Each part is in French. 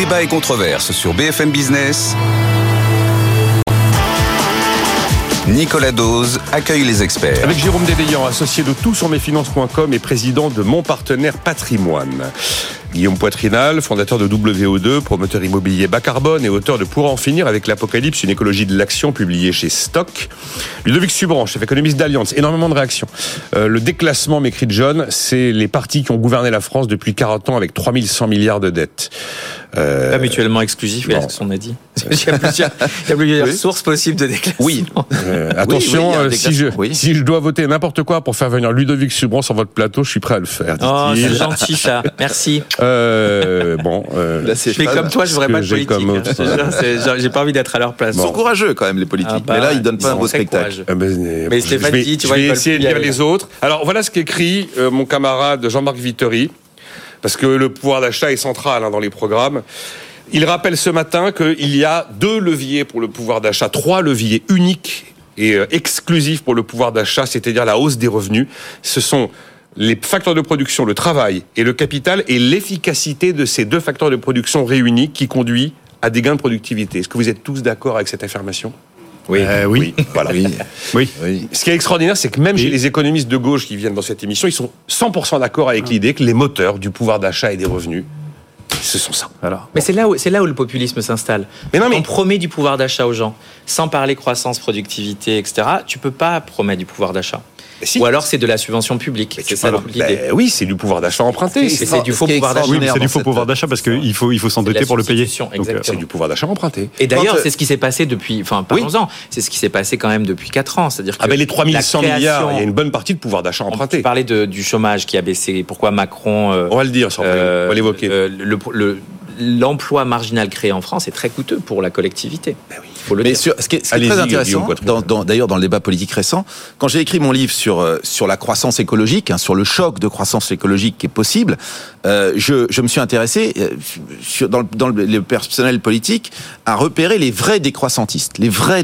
Débat et controverse sur BFM Business. Nicolas Dose accueille les experts. Avec Jérôme Dédéian, associé de toutsurmesfinances.com et président de Mon Partenaire Patrimoine. Guillaume Poitrinal, fondateur de WO2, promoteur immobilier bas carbone et auteur de Pour en finir avec l'apocalypse, une écologie de l'action, publié chez Stock. Ludovic Subran, chef économiste d'Allianz, énormément de réactions. Le déclassement, m'écrit John, c'est les partis qui ont gouverné la France depuis 40 ans avec 3100 milliards de dettes. Pas mutuellement exclusif, oui, c'est ce qu'on a dit. Il y a plusieurs sources possibles de déclassement. Oui. Attention, si je dois voter n'importe quoi pour faire venir Ludovic Subran sur votre plateau, je suis prêt à le faire. Oh, c'est gentil ça, merci. Je fais comme toi, je voudrais pas de politique. J'ai pas envie d'être à leur place. Ils sont courageux quand même, les politiques. Mais là, ils donnent pas un beau spectacle. Mais Stéphane dit, tu vois, je vais essayer de lire les autres. Alors voilà ce qu'écrit mon camarade Jean-Marc Vittori, parce que le pouvoir d'achat est central dans les programmes. Il rappelle ce matin qu'il y a 2 leviers pour le pouvoir d'achat, 3 leviers uniques et exclusifs pour le pouvoir d'achat, c'est-à-dire la hausse des revenus. Ce sont les facteurs de production, le travail et le capital, et l'efficacité de ces 2 facteurs de production réunis qui conduit à des gains de productivité. Est-ce que vous êtes tous d'accord avec cette affirmation ? Oui. Voilà. Oui. Ce qui est extraordinaire, c'est que même chez les économistes de gauche qui viennent dans cette émission, ils sont 100% d'accord avec l'idée que les moteurs du pouvoir d'achat et des revenus, ce sont ça. Voilà. Mais c'est là où le populisme s'installe. On promet du pouvoir d'achat aux gens, sans parler croissance, productivité, etc. Tu peux pas promettre du pouvoir d'achat. Si. Ou alors c'est de la subvention publique. C'est ça l'idée. Oui, c'est du pouvoir d'achat emprunté. C'est du faux pouvoir d'achat. Oui, mais c'est du faux pouvoir d'achat parce qu'il faut s'endetter pour le payer. Donc, c'est du pouvoir d'achat emprunté. Et d'ailleurs, c'est ce qui s'est passé depuis. Enfin, parlons-en. C'est ce qui s'est passé quand même depuis 4 ans. C'est-à-dire que les 3100 milliards, il y a une bonne partie de pouvoir d'achat emprunté. Tu parlais du chômage qui a baissé. Pourquoi Macron on va le dire, on va l'évoquer. L'emploi marginal créé en France est très coûteux pour la collectivité. Faut le dire. Ce qui est très intéressant, d'ailleurs dans le débat politique récent, quand j'ai écrit mon livre sur la croissance écologique, sur le choc de croissance écologique qui est possible, je me suis intéressé dans le personnel politique à repérer les vrais décroissantistes,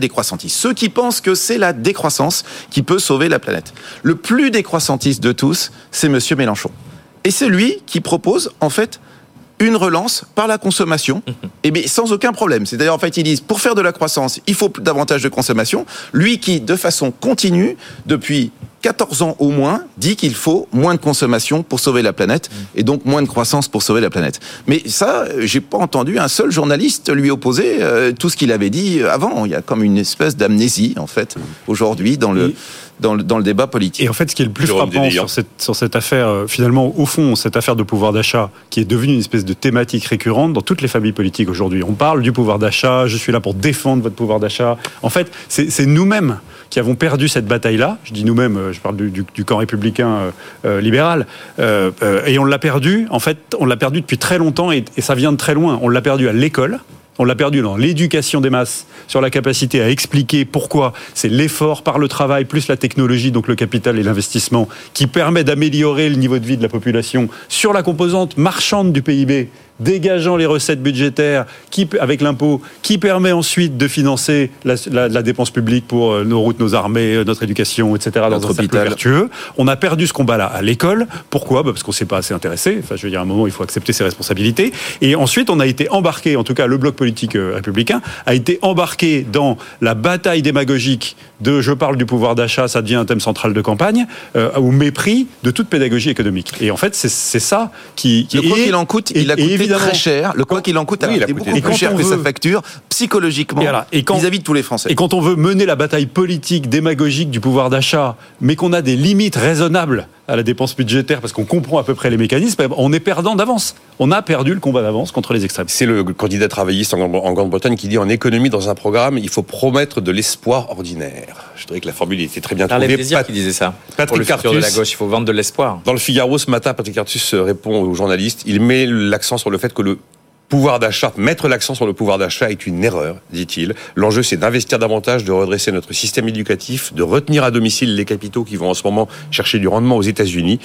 ceux qui pensent que c'est la décroissance qui peut sauver la planète. Le plus décroissantiste de tous, c'est Monsieur Mélenchon. Et c'est lui qui propose, en fait, une relance par la consommation, et bien sans aucun problème. C'est-à-dire, en fait, ils disent, pour faire de la croissance, il faut davantage de consommation. Lui qui, de façon continue, depuis 14 ans au moins, dit qu'il faut moins de consommation pour sauver la planète, et donc moins de croissance pour sauver la planète. Mais ça, j'ai pas entendu un seul journaliste lui opposer tout ce qu'il avait dit avant. Il y a comme une espèce d'amnésie, en fait, aujourd'hui, dans le débat politique. Et en fait, ce qui est le plus frappant sur cette affaire, finalement, au fond, cette affaire de pouvoir d'achat, qui est devenue une espèce de thématique récurrente dans toutes les familles politiques aujourd'hui. On parle du pouvoir d'achat, je suis là pour défendre votre pouvoir d'achat. En fait, c'est nous-mêmes qui avons perdu cette bataille-là. Je dis nous-mêmes, je parle du camp républicain libéral. Et on l'a perdu, en fait, on l'a perdu depuis très longtemps, et ça vient de très loin. On l'a perdu à l'école. On l'a perdu dans l'éducation des masses, sur la capacité à expliquer pourquoi c'est l'effort par le travail, plus la technologie, donc le capital et l'investissement, qui permet d'améliorer le niveau de vie de la population sur la composante marchande du PIB, dégageant les recettes budgétaires avec l'impôt, qui permet ensuite de financer la dépense publique pour nos routes, nos armées, notre éducation, etc. dans un cercle vertueux. On a perdu ce combat-là à l'école. Pourquoi ? Parce qu'on ne s'est pas assez intéressé. Enfin, je veux dire, à un moment, il faut accepter ses responsabilités. Et ensuite, on a été embarqué, en tout cas le bloc politique républicain, a été embarqué dans la bataille démagogique de « je parle du pouvoir d'achat, ça devient un thème central de campagne », au mépris de toute pédagogie économique. Et en fait, c'est ça qui le quoi qu'il en coûte, il a coûté très cher. Le quoi qu'il en coûte a coûté beaucoup plus cher que sa facture, psychologiquement, vis-à-vis de tous les Français. Et quand on veut mener la bataille politique, démagogique du pouvoir d'achat, mais qu'on a des limites raisonnables à la dépense budgétaire, parce qu'on comprend à peu près les mécanismes, on est perdant d'avance. On a perdu le combat d'avance contre les extrêmes. C'est le candidat travailliste en Grande-Bretagne qui dit, en économie, dans un programme, il faut promettre de l'espoir ordinaire. Je dirais que la formule était très bien trouvée. Plaisir qui disait ça. Patrick Cartus, de la gauche, il faut vendre de l'espoir. Dans le Figaro ce matin, Patrick Cartus répond aux journalistes. Il met l'accent sur le fait que le pouvoir d'achat, mettre l'accent sur le pouvoir d'achat est une erreur, dit-il. L'enjeu, c'est d'investir davantage, de redresser notre système éducatif, de retenir à domicile les capitaux qui vont en ce moment chercher du rendement aux États-Unis,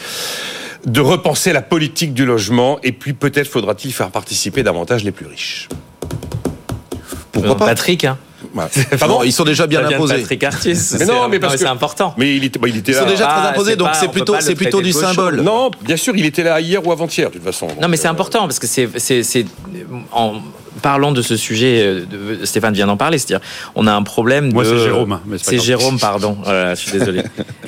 de repenser la politique du logement, et puis peut-être faudra-t-il faire participer davantage les plus riches. Pourquoi pas ? Patrick, Pardon, ils sont déjà bien imposés. Patrick Artus. Mais non, mais parce que c'est important. Mais il était là. Ils sont déjà très imposés, donc c'est plutôt du symbole. Non, bien sûr, il était là hier ou avant-hier, de toute façon. Non, mais c'est important parce que c'est en parlant de ce sujet, Stéphane vient d'en parler, c'est-à-dire on a un problème de... Moi, c'est Jérôme. C'est Jérôme, pardon. Je suis désolé.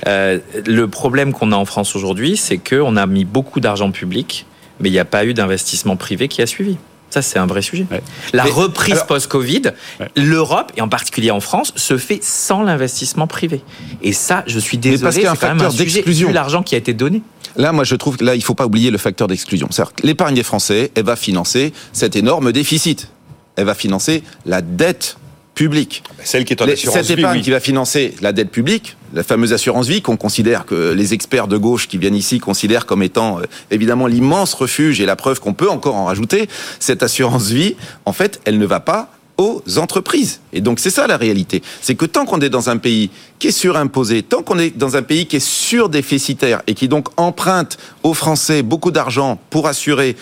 Le problème qu'on a en France aujourd'hui, c'est qu'on a mis beaucoup d'argent public, mais il n'y a pas eu d'investissement privé qui a suivi. Ça, c'est un vrai sujet. Ouais. La reprise post-Covid, l'Europe, et en particulier en France, se fait sans l'investissement privé. Et ça, je suis désolé, c'est quand même un sujet, vu l'argent qui a été donné. Là, moi, je trouve que il faut pas oublier le facteur d'exclusion. C'est-à-dire que l'épargne des Français, elle va financer cet énorme déficit. Elle va financer la dette publique. Celle qui est en assurance vie. Cette épargne qui va financer la dette publique, la fameuse assurance vie qu'on considère, que les experts de gauche qui viennent ici considèrent comme étant évidemment l'immense refuge et la preuve qu'on peut encore en rajouter, cette assurance vie, en fait, elle ne va pas aux entreprises. Et donc c'est ça la réalité. C'est que tant qu'on est dans un pays qui est surimposé, tant qu'on est dans un pays qui est surdéficitaire et qui donc emprunte aux Français beaucoup d'argent pour assurer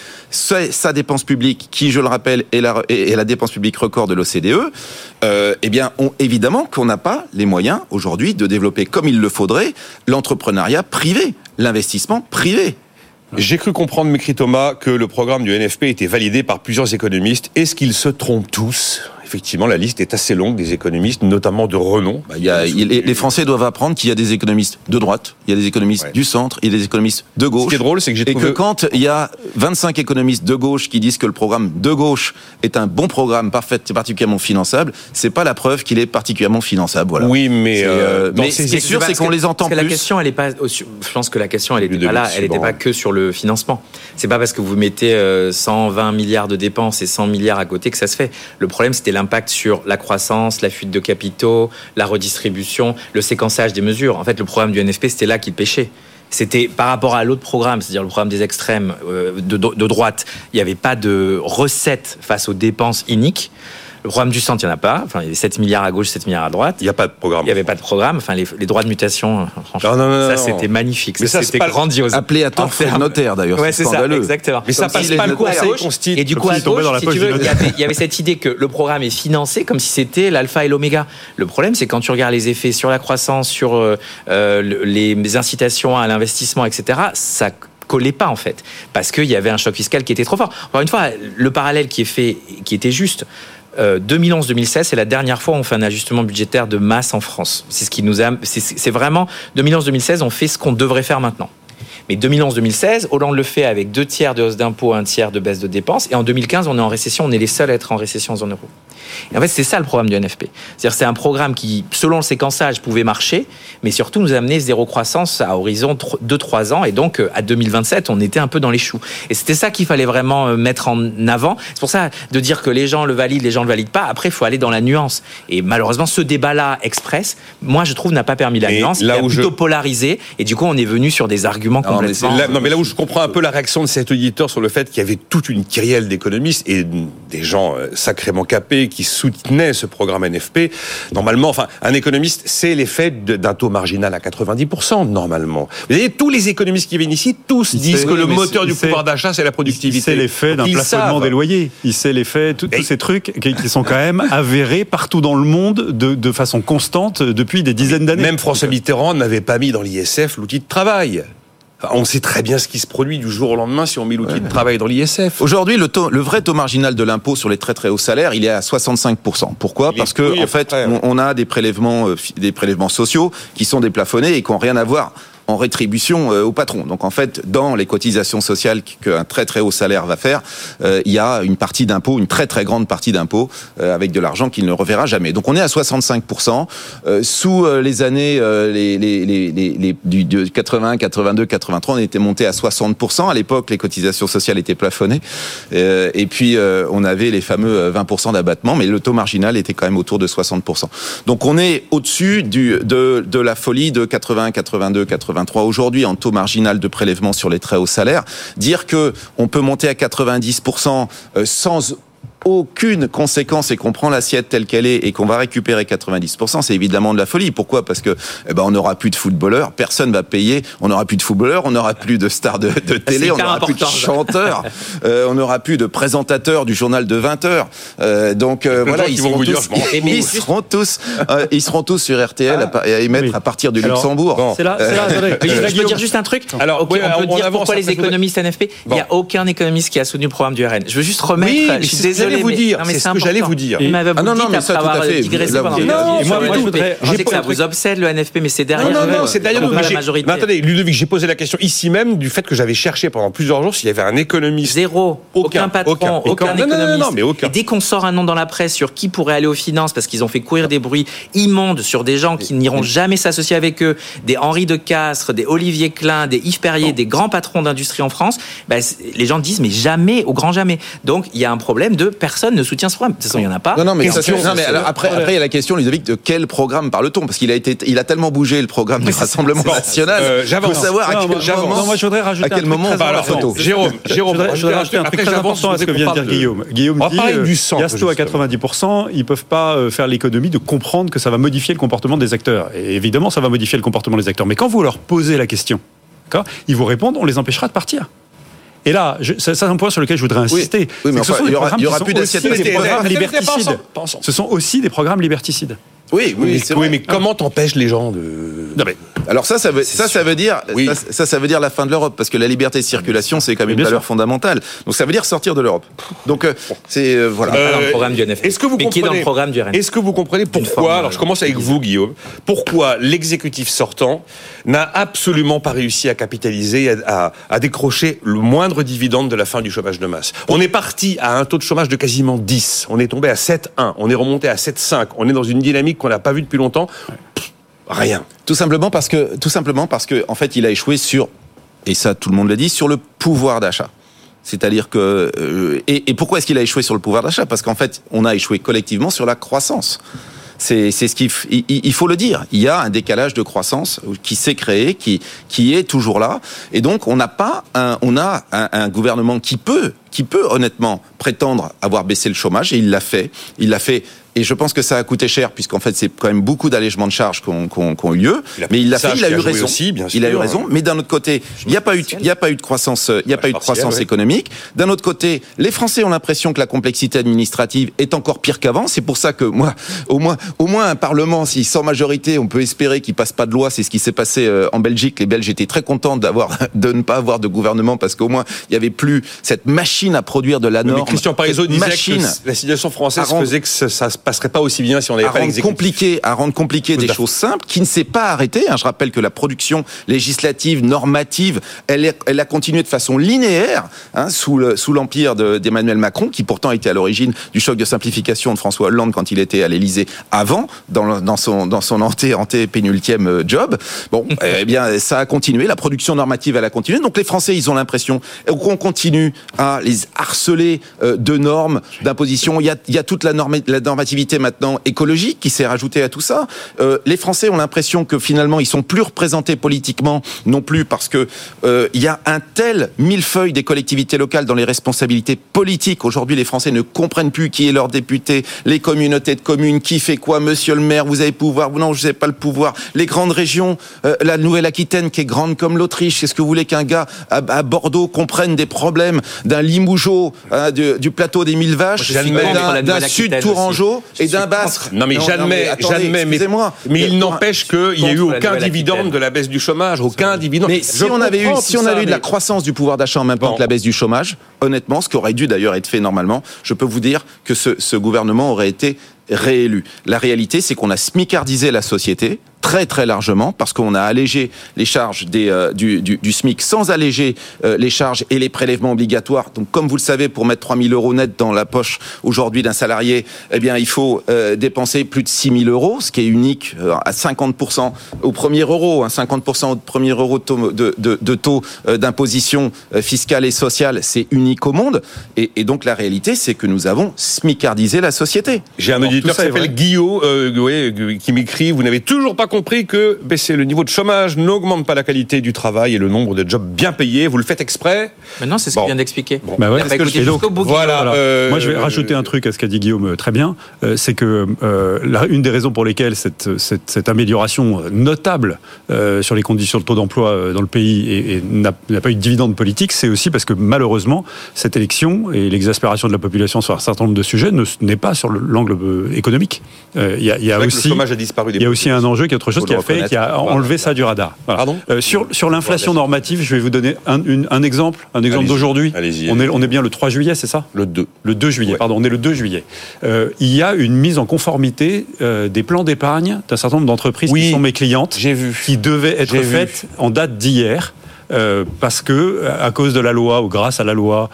sa dépense publique, qui, je le rappelle, est la dépense publique record de l'OCDE, eh bien, évidemment qu'on n'a pas les moyens aujourd'hui de développer comme il le faudrait l'entrepreneuriat privé, l'investissement privé. J'ai cru comprendre, m'écrit Thomas, que le programme du NFP était validé par plusieurs économistes. Est-ce qu'ils se trompent tous ? Effectivement, la liste est assez longue des économistes, notamment de renom. Les Français doivent apprendre qu'il y a des économistes de droite, il y a des économistes du centre, il y a des économistes de gauche. Ce qui est drôle, c'est que que quand il y a 25 économistes de gauche qui disent que le programme de gauche est un bon programme, particulièrement finançable, c'est pas la preuve qu'il est particulièrement finançable. Voilà. Oui, mais ce qui est sûr, c'est qu'on les entend plus. La question, elle est pas. Je pense que la question, elle n'était pas là. Elle n'était pas que sur le financement. C'est pas parce que vous mettez 120 milliards de dépenses et 100 milliards à côté que ça se fait. Le problème, c'était l'impact sur la croissance, la fuite de capitaux, la redistribution, le séquençage des mesures. En fait, le programme du NFP, c'était là qu'il pêchait. C'était par rapport à l'autre programme, c'est-à-dire le programme des extrêmes de droite, il n'y avait pas de recette face aux dépenses iniques. Le programme du centre, il n'y en a pas. Enfin, il y avait 7 milliards à gauche, 7 milliards à droite. Il n'y a pas de programme. Il n'y avait pas de programme. Enfin, les droits de mutation, franchement, ça, c'était magnifique. Mais c'était grandiose. Appelé à tort Fred Notaire, d'ailleurs. Ouais, c'est ça, exactement. Mais ça passe pas le conseil constitue. Et du coup, à gauche, si tu veux, il y avait cette idée que le programme est financé comme si c'était l'alpha et l'oméga. Le problème, c'est quand tu regardes les effets sur la croissance, sur les incitations à l'investissement, etc., ça collait pas, en fait. Parce qu'il y avait un choc fiscal qui était trop fort. Encore une fois, le parallèle qui est fait, qui était juste, 2011-2016, c'est la dernière fois où on fait un ajustement budgétaire de masse en France. C'est ce qui nous a, c'est vraiment 2011-2016, on fait ce qu'on devrait faire maintenant. Mais 2011-2016, Hollande le fait avec 2 tiers de hausse d'impôts, 1 tiers de baisse de dépenses. Et en 2015, on est en récession. On est les seuls à être en récession en zone euro. Et en fait, c'est ça le programme du NFP. C'est-à-dire, c'est un programme qui, selon le séquençage, pouvait marcher, mais surtout nous amener zéro croissance à horizon 2-3 ans. Et donc, à 2027, on était un peu dans les choux. Et c'était ça qu'il fallait vraiment mettre en avant. C'est pour ça de dire que les gens le valident, les gens ne le valident pas. Après, il faut aller dans la nuance. Et malheureusement, ce débat-là, express, moi, je trouve, n'a pas permis la nuance. Il a plutôt polarisé. Et du coup, on est venu sur des arguments complètement... mais là où je comprends un peu la réaction de cet auditeur sur le fait qu'il y avait toute une kyrielle d'économistes et des gens sacrément capés qui soutenaient ce programme NFP. Normalement, enfin, un économiste, c'est l'effet d'un taux marginal à 90%, normalement. Vous voyez, tous les économistes qui viennent ici, tous disent que le moteur du pouvoir d'achat, c'est la productivité. C'est l'effet d'un plafonnement des loyers. C'est l'effet, tous ces trucs qui sont quand même avérés partout dans le monde de façon constante depuis des dizaines d'années. Même François Mitterrand n'avait pas mis dans l'ISF l'outil de travail. On sait très bien ce qui se produit du jour au lendemain si on met l'outil de travail dans l'ISF. Aujourd'hui, le vrai taux marginal de l'impôt sur les très très hauts salaires, il est à 65%. Pourquoi ? Parce que en fait, on a des prélèvements sociaux qui sont déplafonnés et qui n'ont rien à voir en rétribution au patron. Donc en fait, dans les cotisations sociales qu'un très très haut salaire va faire, il y a une partie d'impôt, une très très grande partie d'impôt avec de l'argent qu'il ne reverra jamais. Donc on est à 65%. Sous les années de 80, 82, 83, on était monté à 60%. À l'époque, les cotisations sociales étaient plafonnées. Et puis on avait les fameux 20% d'abattement, mais le taux marginal était quand même autour de 60%. Donc on est au-dessus de la folie de 80, 82, 83. Aujourd'hui, en taux marginal de prélèvement sur les très hauts salaires, dire que on peut monter à 90% sans aucune conséquence et qu'on prend l'assiette telle qu'elle est et qu'on va récupérer 90%, c'est évidemment de la folie. Pourquoi ? Parce que on n'aura plus de footballeurs, personne va payer, on n'aura plus de footballeurs, on n'aura plus de stars de télé, on n'aura plus de chanteurs, on n'aura plus de présentateurs du journal de 20h. Donc voilà, ils seront tous sur RTL à émettre à partir du Luxembourg. Bon. C'est là, je peux dire juste un truc. Alors, on peut dire pourquoi les économistes NFP. Il n'y a aucun économiste qui a soutenu le programme du RN. Je veux juste remettre. Oui, je suis désolé vous dire. C'est ce que j'allais vous dire. Non, mais ça tout à fait. Je sais que ça vous obsède le NFP, mais c'est derrière. Non, c'est derrière la majorité. Mais attendez, Ludovic, j'ai posé la question ici même du fait que j'avais cherché pendant plusieurs jours s'il y avait un économiste. Zéro. Aucun patron, aucun économiste. Et dès qu'on sort un nom dans la presse sur qui pourrait aller aux finances parce qu'ils ont fait courir des bruits immondes sur des gens qui n'iront jamais s'associer avec eux, des Henri de Castries, des Olivier Klein, des Yves Perrier, des grands patrons d'industrie en France, les gens disent mais jamais, au grand jamais. Donc il y a un problème de personne ne soutient ce programme. De toute façon, il n'y en a pas. Mais après, il y a la question, Ludovic, de quel programme parle-t-on ? Parce qu'il a tellement bougé le programme du Rassemblement National. J'avance. Faut savoir à quel moment on va la photo. Jérôme, je voudrais rajouter un truc très important à ce que vient de dire Guillaume. Guillaume dit, Yasto à 90%, ils peuvent pas faire l'économie de comprendre que ça va modifier le comportement des acteurs. Et évidemment, ça va modifier le comportement des acteurs. Mais quand vous leur posez la question, ils vous répondent, on les empêchera de partir. Et là, c'est un point sur lequel je voudrais insister. Oui, mais enfin, il y aura plus d'assiette. Des programmes liberticides. Ce sont aussi des programmes liberticides. Oui, mais comment t'empêches les gens de... Non, mais alors ça veut dire la fin de l'Europe, parce que la liberté de circulation, c'est quand même une valeur fondamentale. Donc ça veut dire sortir de l'Europe. Donc c'est voilà. Dans le programme du NFP. Est-ce que vous comprenez, qui est dans le programme du RN. Est-ce que vous comprenez pourquoi, alors je commence avec vous, Guillaume, pourquoi l'exécutif sortant n'a absolument pas réussi à capitaliser, à décrocher le moindre dividende de la fin du chômage de masse. On est parti à un taux de chômage de quasiment 10. On est tombé à 7,1. On est remonté à 7,5. On est dans une dynamique qu'on n'a pas vue depuis longtemps. Rien. Tout simplement parce que, en fait, il a échoué sur, et ça tout le monde le dit, sur le pouvoir d'achat. C'est-à-dire que, et pourquoi est-ce qu'il a échoué sur le pouvoir d'achat ? Parce qu'en fait, on a échoué collectivement sur la croissance. C'est ce il faut le dire. Il y a un décalage de croissance qui s'est créé, qui est toujours là. Et donc, on a un gouvernement qui peut honnêtement prétendre avoir baissé le chômage, et il l'a fait. Et je pense que ça a coûté cher, puisqu'en fait, c'est quand même beaucoup d'allègements de charges qui ont eu lieu. Mais il l'a fait, il a eu raison. Il a eu raison. Mais d'un autre côté, il n'y a pas eu de croissance, économique. D'un autre côté, les Français ont l'impression que la complexité administrative est encore pire qu'avant. C'est pour ça que moi, au moins un Parlement, si sans majorité, on peut espérer qu'il passe pas de loi. C'est ce qui s'est passé en Belgique. Les Belges étaient très contents de ne pas avoir de gouvernement, parce qu'au moins, il y avait plus cette machine à produire de la norme. Mais Christian Parizeau disait que la situation française faisait que ça se passerait pas aussi bien si on n'avait pas l'exécutif. À rendre compliqué des choses simples, qui ne s'est pas arrêtée. Je rappelle que la production législative, normative, elle a continué de façon linéaire, sous l'empire d'Emmanuel Macron, qui pourtant était à l'origine du choc de simplification de François Hollande quand il était à l'Élysée avant, dans son antépénultième job. Bon, eh bien, ça a continué. La production normative, elle a continué. Donc les Français, ils ont l'impression qu'on continue à les harceler de normes, d'impositions. Il y a toute la normativité maintenant écologique qui s'est rajoutée à tout ça. Les Français ont l'impression que finalement ils sont plus représentés politiquement, non plus parce que il y a un tel millefeuille des collectivités locales dans les responsabilités politiques. Aujourd'hui, les Français ne comprennent plus qui est leur député, les communautés de communes, qui fait quoi, monsieur le maire, vous avez pouvoir, non, je n'ai pas le pouvoir. Les grandes régions, la Nouvelle-Aquitaine qui est grande comme l'Autriche, est-ce que vous voulez qu'un gars à Bordeaux comprenne des problèmes d'un Limougeot, du plateau des Mille Vaches, d'un Sud Tourangeau et d'un Basque? Non mais j'admets, mais il n'empêche qu'il n'y a eu aucun dividende de la baisse du chômage, aucun dividende. Mais si on avait eu de la croissance du pouvoir d'achat en même temps que la baisse du chômage, honnêtement, ce qui aurait dû d'ailleurs être fait normalement, je peux vous dire que ce gouvernement aurait été réélu. La réalité, c'est qu'on a smicardisé la société très très largement, parce qu'on a allégé les charges du SMIC sans alléger les charges et les prélèvements obligatoires. Donc comme vous le savez, pour mettre 3 000 € net dans la poche aujourd'hui d'un salarié, eh bien il faut dépenser plus de 6 000 €, ce qui est unique, à 50% au premier euro, 50% au premier euro de taux d'imposition fiscale et sociale, c'est unique au monde. Et donc la réalité, c'est que nous avons smicardisé la société. J'ai un auditeur qui s'appelle Guillaume qui m'écrit: vous n'avez toujours pas compris que baisser le niveau de chômage n'augmente pas la qualité du travail et le nombre de jobs bien payés. Vous le faites exprès. Mais non, c'est ce qu'il vient d'expliquer. Moi, je vais rajouter un truc à ce qu'a dit Guillaume très bien. C'est que une des raisons pour lesquelles cette amélioration notable sur les conditions de taux d'emploi dans le pays n'a pas eu de dividende politique, c'est aussi parce que malheureusement, cette élection et l'exaspération de la population sur un certain nombre de sujets n'est pas sur l'angle économique. Il y a aussi, le chômage a disparu. Il y a aussi un enjeu qui est autre chose qui a enlevé ça du radar. Voilà. Sur l'inflation normative, je vais vous donner un exemple d'aujourd'hui. Allez-y. On est bien le 3 juillet, c'est ça ? Le 2. Le 2 juillet, pardon, on est le 2 juillet. Il y a une mise en conformité des plans d'épargne d'un certain nombre d'entreprises qui sont mes clientes, qui devaient être faites en date d'hier. Parce que, à cause de la loi, ou grâce à la loi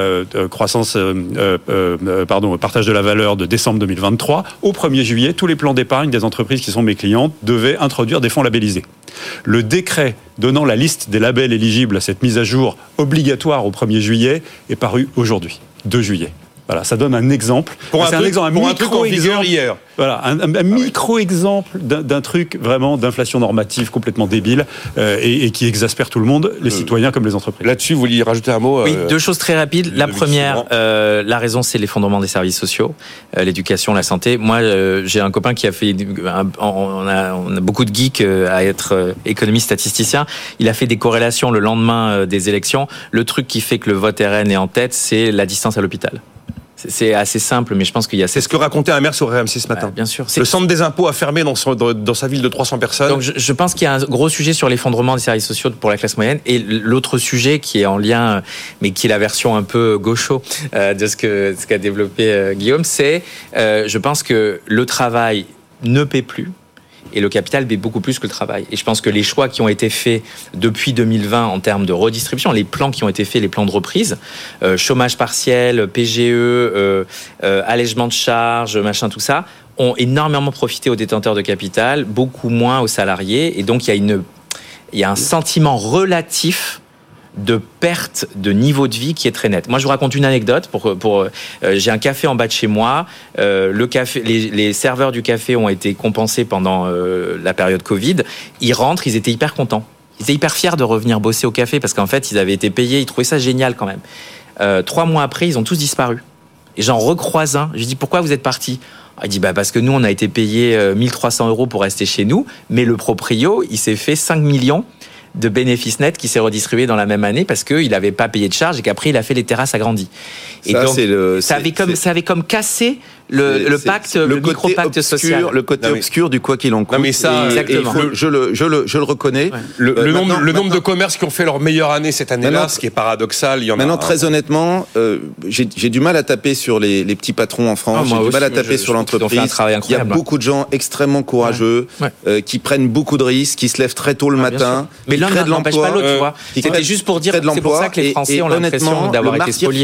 partage de la valeur de décembre 2023, au 1er juillet, tous les plans d'épargne des entreprises qui sont mes clientes devaient introduire des fonds labellisés. Le décret donnant la liste des labels éligibles à cette mise à jour obligatoire au 1er juillet est paru aujourd'hui, 2 juillet. Voilà, ça donne un exemple. Un micro-exemple hier. Voilà, un micro-exemple d'un truc vraiment d'inflation normative complètement débile et qui exaspère tout le monde, les citoyens comme les entreprises. Là-dessus, vous vouliez rajouter un mot ? Oui, 2 choses très rapides. La première, la raison, c'est l'effondrement des services sociaux, l'éducation, la santé. Moi, j'ai un copain qui a fait... On a beaucoup de geeks à être économistes, statisticiens. Il a fait des corrélations le lendemain des élections. Le truc qui fait que le vote RN est en tête, c'est la distance à l'hôpital. C'est assez simple, mais je pense qu'il y a... C'est ce que racontait un maire sur RMC ce matin. Bien sûr. Le centre des impôts a fermé dans sa ville de 300 personnes. Donc je pense qu'il y a un gros sujet sur l'effondrement des services sociaux pour la classe moyenne. Et l'autre sujet qui est en lien, mais qui est la version un peu gaucho de ce qu'a développé Guillaume, c'est je pense que le travail ne paie plus. Et le capital paie beaucoup plus que le travail. Et je pense que les choix qui ont été faits depuis 2020 en termes de redistribution, les plans qui ont été faits, les plans de reprise, chômage partiel, PGE, allègement de charges, machin, tout ça, ont énormément profité aux détenteurs de capital, beaucoup moins aux salariés. Et donc, il y a un sentiment relatif de perte de niveau de vie qui est très net. Moi, je vous raconte une anecdote. J'ai un café en bas de chez moi. Les serveurs du café ont été compensés pendant la période Covid. Ils rentrent, ils étaient hyper contents. Ils étaient hyper fiers de revenir bosser au café parce qu'en fait, ils avaient été payés. Ils trouvaient ça génial quand même. 3 mois après, ils ont tous disparu. Et j'en recroise un. Je lui dis, pourquoi vous êtes partis ? Il dit, parce que nous, on a été payés 1 300 € pour rester chez nous. Mais le proprio, il s'est fait 5 millions de bénéfices nets qui s'est redistribué dans la même année parce qu'il n'avait pas payé de charges et qu'après il a fait les terrasses agrandies. Et ça, donc ça avait comme cassé le micro-pacte social. Le côté obscur du quoi qu'il en coûte. Non mais ça, exactement. Je le reconnais. Ouais. Le nombre de commerces qui ont fait leur meilleure année cette année-là, ce qui est paradoxal, il y en a. Maintenant, très honnêtement, j'ai du mal à taper sur les petits patrons en France. J'ai du mal à taper sur l'entreprise. Il y a beaucoup de gens extrêmement courageux qui prennent beaucoup de risques, qui se lèvent très tôt le matin. Mais l'un n'empêche pas l'autre, tu vois. C'était juste pour dire que c'est pour ça que les Français ont l'impression d'avoir été spoliés.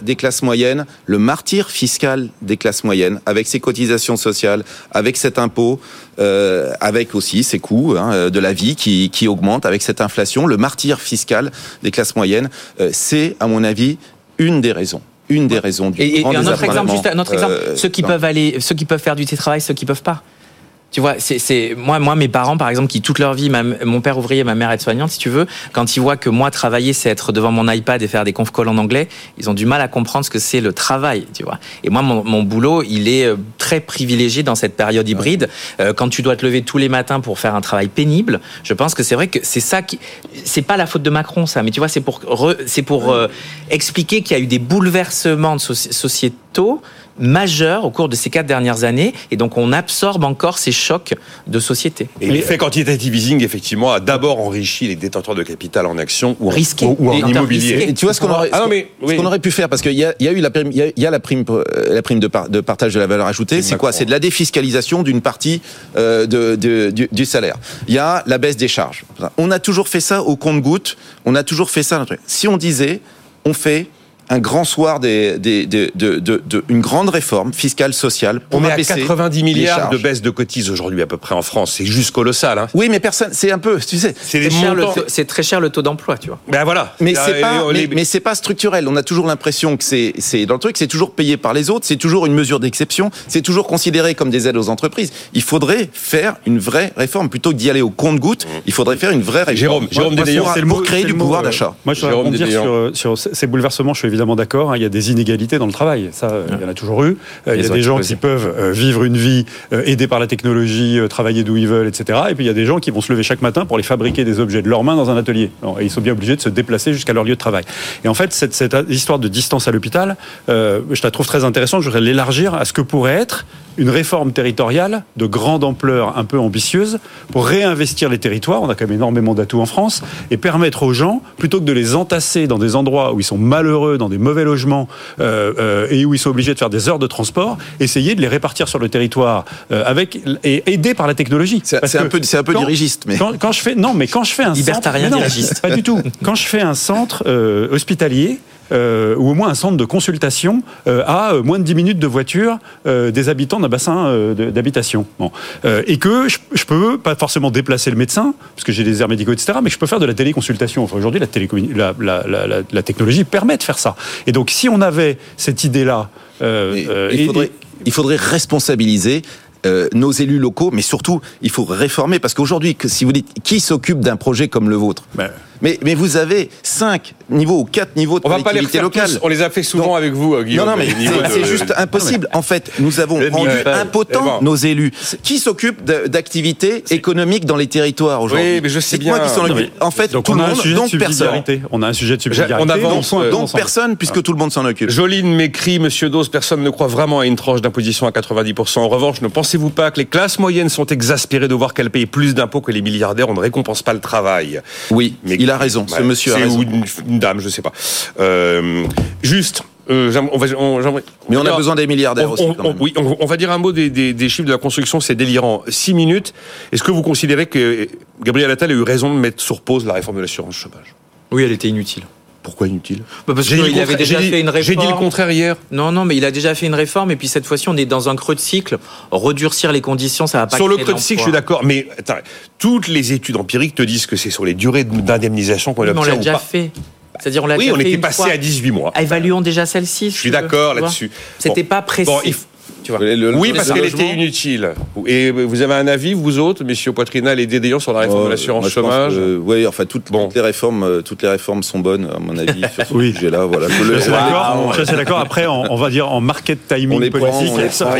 Le martyr fiscal des classes moyennes, avec ses cotisations sociales, avec cet impôt, avec aussi ses coûts de la vie qui augmentent, avec cette inflation, le martyr fiscal des classes moyennes, c'est, à mon avis, une des raisons du grand désarmement. Et un autre exemple, ceux qui peuvent faire du télétravail, ceux qui peuvent pas. Tu vois, moi, mes parents, par exemple, qui toute leur vie, mon père ouvrier, ma mère aide-soignante, si tu veux, quand ils voient que moi, travailler, c'est être devant mon iPad et faire des conf-calls en anglais, ils ont du mal à comprendre ce que c'est le travail, tu vois. Et moi, mon boulot, il est très privilégié dans cette période hybride. Quand tu dois te lever tous les matins pour faire un travail pénible, je pense que c'est vrai que c'est ça c'est pas la faute de Macron, ça, mais tu vois, c'est pour expliquer qu'il y a eu des bouleversements sociétaux majeur au cours de ces 4 dernières années, et donc on absorbe encore ces chocs de société. Et l'effet quantitative easing, effectivement, a d'abord enrichi les détenteurs de capital en actions ou en immobilier. Et tu vois ce qu'on aurait pu faire, parce qu'il y a eu la prime de partage de la valeur ajoutée. C'est quoi ? C'est de la défiscalisation d'une partie du salaire. Il y a la baisse des charges. On a toujours fait ça au compte-gouttes. On a toujours fait ça. Si on disait, on fait un grand soir une grande réforme fiscale, sociale. On est à 90 milliards de baisse de cotises aujourd'hui à peu près en France. C'est juste colossal. Hein. Oui, mais personne, c'est un peu, tu sais. C'est très cher le taux d'emploi, tu vois. Ben voilà. Mais c'est pas structurel. On a toujours l'impression que c'est dans le truc, c'est toujours payé par les autres, c'est toujours une mesure d'exception, c'est toujours considéré comme des aides aux entreprises. Il faudrait faire une vraie réforme plutôt que d'y aller au compte-gouttes. Il fafaudrait faire une vraie réforme. Jérôme pour créer du pouvoir d'achat. Moi, je voudrais rebondir sur ces bouleversements. Je suis évidemment d'accord. Il y a des inégalités dans le travail. Ça, il y en a toujours eu. Il y a des gens qui peuvent vivre une vie aidés par la technologie, travailler d'où ils veulent, etc. Et puis il y a des gens qui vont se lever chaque matin pour aller fabriquer des objets de leurs mains dans un atelier. Et ils sont bien obligés de se déplacer jusqu'à leur lieu de travail. Et en fait, cette histoire de distance à l'hôpital, je la trouve très intéressante. Je voudrais l'élargir à ce que pourrait être une réforme territoriale de grande ampleur, un peu ambitieuse, pour réinvestir les territoires. On a quand même énormément d'atouts en France, et permettre aux gens, plutôt que de les entasser dans des endroits où ils sont malheureux, dans des mauvais logements, et où ils sont obligés de faire des heures de transport, essayer de les répartir sur le territoire et aidés par la technologie. C'est un peu dirigiste, mais quand je fais un libertarien dirigiste, pas du tout. Quand je fais un centre hospitalier. Ou au moins un centre de consultation à moins de 10 minutes de voiture des habitants d'un bassin d'habitation. Bon. Et que je peux pas forcément déplacer le médecin, parce que j'ai des aires médicaux, etc., mais je peux faire de la téléconsultation. Enfin, aujourd'hui, la technologie permet de faire ça. Et donc, si on avait cette idée-là... il faudrait responsabiliser nos élus locaux, mais surtout, il faut réformer, parce qu'aujourd'hui, si vous dites qui s'occupe d'un projet comme le vôtre, mais vous avez 5 niveaux ou 4 niveaux de collectivité locale. On les a fait souvent avec vous, Guillaume. Non, mais c'est juste impossible. En fait, nous avons rendu impotents nos élus. Qui s'occupe d'activités économiques dans les territoires aujourd'hui? Oui, mais je sais bien. En fait, tout le monde, donc personne. On a un sujet de subsidiarité. Donc personne, puisque tout le monde s'en occupe. Joline m'écrit, Monsieur Dose, personne ne croit vraiment à une tranche d'imposition à 90%. En revanche, ne pensez-vous pas que les classes moyennes sont exaspérées de voir qu'elles payent plus d'impôts que les milliardaires? On ne récompense pas le travail. Oui, mais il a raison. Ce monsieur a raison. Ou une dame, je sais pas. Juste. Mais on a besoin des milliardaires aussi. Oui, on va dire un mot des chiffres de la construction, c'est délirant. 6 minutes. Est-ce que vous considérez que Gabriel Attal a eu raison de mettre sur pause la réforme de l'assurance chômage? Oui, elle était inutile. Pourquoi inutile? Parce qu'il avait déjà fait une réforme. J'ai dit le contraire hier. Non, mais il a déjà fait une réforme, et puis cette fois-ci, on est dans un creux de cycle. Redurcir les conditions, ça va pas créer l'emploi. Sur le creux de cycle, je suis d'accord, mais attends, toutes les études empiriques te disent que c'est sur les durées d'indemnisation qu'on obtient. On l'a déjà fait. C'est-à-dire, on l'a déjà fait. Oui, on était passé à 18 mois. Évaluons déjà celle-ci. Je suis d'accord là-dessus. C'était pas précis. Oui, parce qu'elle était inutile. Et vous avez un avis, vous autres, messieurs Poitrinal et Dédéant, sur la réforme de l'assurance chômage? Oui, enfin, toutes les réformes sont bonnes, à mon avis, sur ce sujet-là. Voilà. Je suis d'accord. Après, on va dire en market timing politique.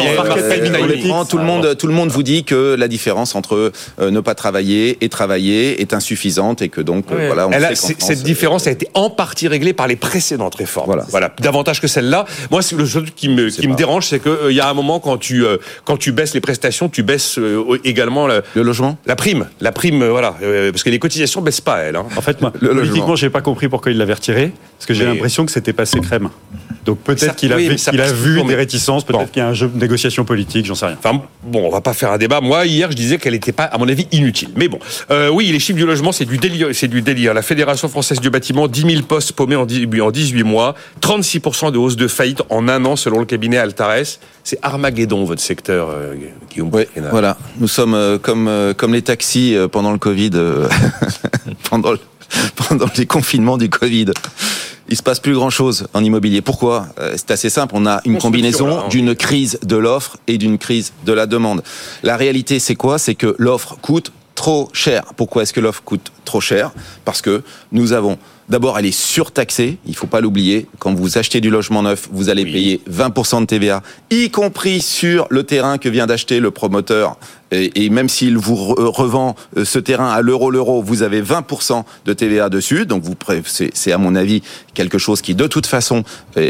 Tout le monde vous dit que la différence entre ne pas travailler et travailler est insuffisante, et que donc, voilà. Cette différence a été en partie réglée par les précédentes réformes. Voilà. Davantage que celle-là. Moi, le seul truc qui me dérange, c'est qu'il y a un moment, quand tu baisses les prestations, tu baisses également le logement, la prime, voilà, parce que les cotisations baissent pas, elles. Hein. En fait, moi, politiquement, j'ai pas compris pourquoi il l'avait retiré, parce que j'ai l'impression que c'était passé crème. Donc peut-être qu'il a vu des réticences, peut-être qu'il y a un jeu de négociation politique, j'en sais rien. Enfin bon, on va pas faire un débat. Moi hier, je disais qu'elle n'était pas, à mon avis, inutile. Mais bon, oui, les chiffres du logement, c'est du délire. La Fédération française du bâtiment, 10 000 postes paumés en 18 mois, 36% de hausse de faillite en un an selon le cabinet Altares. C'est Armageddon, votre secteur, Guillaume. Oui, voilà. Nous sommes comme les taxis pendant le Covid, pendant les confinements du Covid. Il se passe plus grand-chose en immobilier. Pourquoi? C'est assez simple. On a une combinaison d'une crise de l'offre et d'une crise de la demande. La réalité, c'est quoi? C'est que l'offre coûte trop cher. Pourquoi est-ce que l'offre coûte trop cher? Parce que nous avons... D'abord, elle est surtaxée, il ne faut pas l'oublier. Quand vous achetez du logement neuf, vous allez payer 20% de TVA, y compris sur le terrain que vient d'acheter le promoteur. Et même s'il vous revend ce terrain à l'euro, vous avez 20% de TVA dessus. Donc c'est à mon avis quelque chose qui de toute façon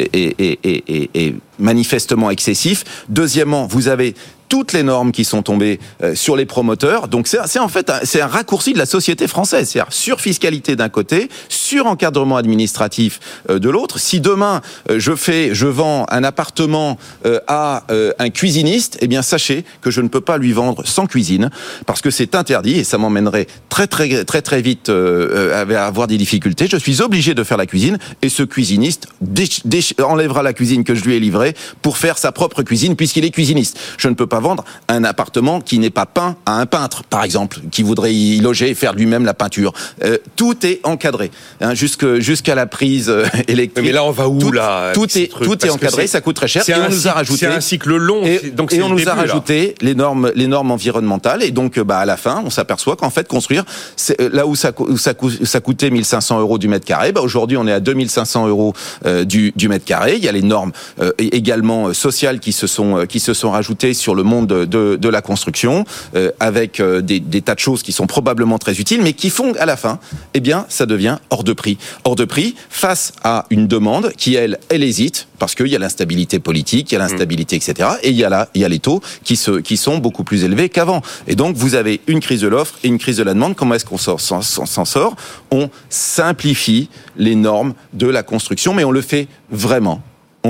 est manifestement excessif. Deuxièmement, vous avez toutes les normes qui sont tombées sur les promoteurs. Donc c'est en fait un raccourci de la société française. C'est-à-dire surfiscalité d'un côté, surencadrement administratif de l'autre. Si demain je vends un appartement à un cuisiniste, eh bien sachez que je ne peux pas lui vendre sans cuisine, parce que c'est interdit et ça m'emmènerait très vite à avoir des difficultés. Je suis obligé de faire la cuisine et ce cuisiniste enlèvera la cuisine que je lui ai livrée pour faire sa propre cuisine puisqu'il est cuisiniste. Je ne peux pas vendre un appartement qui n'est pas peint à un peintre, par exemple, qui voudrait y loger et faire lui-même la peinture. Tout est encadré, hein, jusqu'à la prise électrique. Mais là, on va où tout est encadré, ça coûte très cher. Et on nous a rajouté. C'est un cycle long. Donc et on nous a rajouté les normes environnementales. Et donc, à la fin, on s'aperçoit qu'en fait, construire, là où ça coûtait 1 500 € du mètre carré, aujourd'hui, on est à 2 500 € du mètre carré. Il y a les normes également sociales qui se sont rajoutées sur le monde de la construction, avec des tas de choses qui sont probablement très utiles, mais qui font à la fin, eh bien, ça devient hors de prix. Hors de prix face à une demande qui, elle hésite, parce qu'il y a l'instabilité politique, il y a l'instabilité, etc. Et il y a les taux qui sont beaucoup plus élevés qu'avant. Et donc, vous avez une crise de l'offre et une crise de la demande. Comment est-ce qu'on s'en sort ? On simplifie les normes de la construction, mais on le fait vraiment.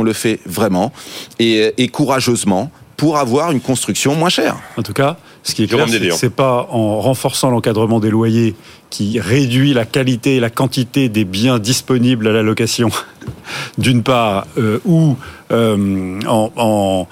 Et courageusement pour avoir une construction moins chère. En tout cas, ce qui est clair, c'est que c'est pas en renforçant l'encadrement des loyers qui réduit la qualité et la quantité des biens disponibles à la location, d'une part, ou en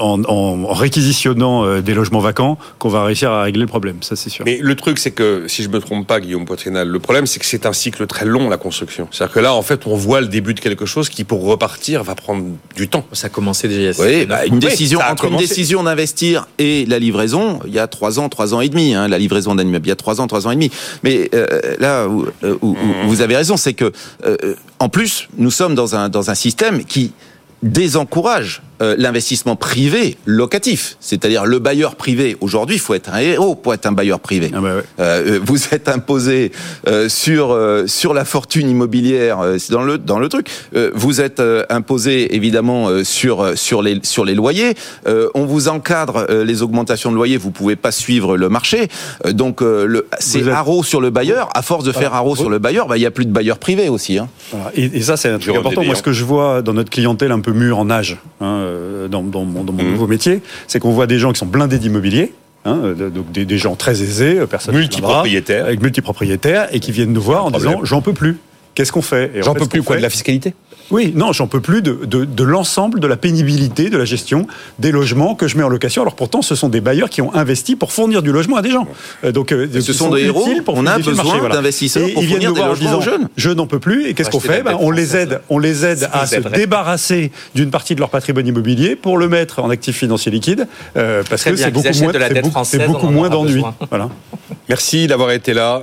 réquisitionnant des logements vacants, qu'on va réussir à régler le problème, ça c'est sûr. Mais le truc, c'est que, si je me trompe pas, Guillaume Poitrinal, le problème, c'est que c'est un cycle très long, la construction. C'est-à-dire que là, en fait, on voit le début de quelque chose qui, pour repartir, va prendre du temps. Ça a commencé déjà. Oui, une décision d'investir et la livraison, il y a 3 ans et demi, hein, la livraison d'un immeuble, il y a 3 ans et demi. Mais là où vous avez raison, c'est que en plus, nous sommes dans un système qui désencourage l'investissement privé locatif, c'est-à-dire le bailleur privé. Aujourd'hui, il faut être un héros pour être un bailleur privé. Ah bah ouais. Vous êtes imposé sur la fortune immobilière, c'est dans le truc. Vous êtes imposé évidemment sur les loyers. On vous encadre les augmentations de loyers. Vous pouvez pas suivre le marché. Donc c'est haro sur le bailleur. À force de faire haro sur le bailleur, il y a plus de bailleurs privés aussi. Hein. Voilà. Et ça, c'est un truc important. Moi, ce que je vois dans notre clientèle un peu mûre en âge, dans mon nouveau métier, c'est qu'on voit des gens qui sont blindés d'immobilier, donc des gens très aisés, multipropriétaires, avec multipropriétaires, et qui viennent nous voir en disant j'en peux plus. Qu'est-ce qu'on fait ? J'en peux plus quoi, de la fiscalité ? Oui, non, j'en peux plus de l'ensemble de la pénibilité de la gestion des logements que je mets en location. Alors pourtant, ce sont des bailleurs qui ont investi pour fournir du logement à des gens. Donc, ce sont des héros. On a besoin d'investisseurs pour fournir des logements aux jeunes. Je n'en peux plus. Et qu'est-ce qu'on fait ? On les aide à se débarrasser d'une partie de leur patrimoine immobilier pour le mettre en actifs financiers liquides, parce que c'est beaucoup moins d'ennuis. Voilà. Merci d'avoir été là.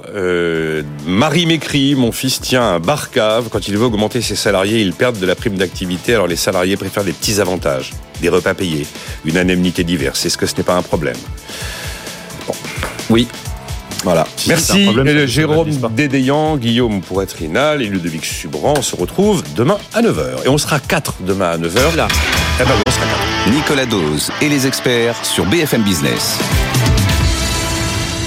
Marie m'écrit, mon fils tient un bar cave. Quand il veut augmenter ses salariés, il perdent de la prime d'activité, alors les salariés préfèrent des petits avantages, des repas payés, une indemnité diverse. Est-ce que ce n'est pas un problème ? Bon. Oui. Voilà. Merci Jérôme Dédéian, Guillaume Poitrinal et Ludovic Subran. On se retrouve demain à 9h. Et on sera 4 demain à 9h. Là. On sera 4. Nicolas Dose et les experts sur BFM Business.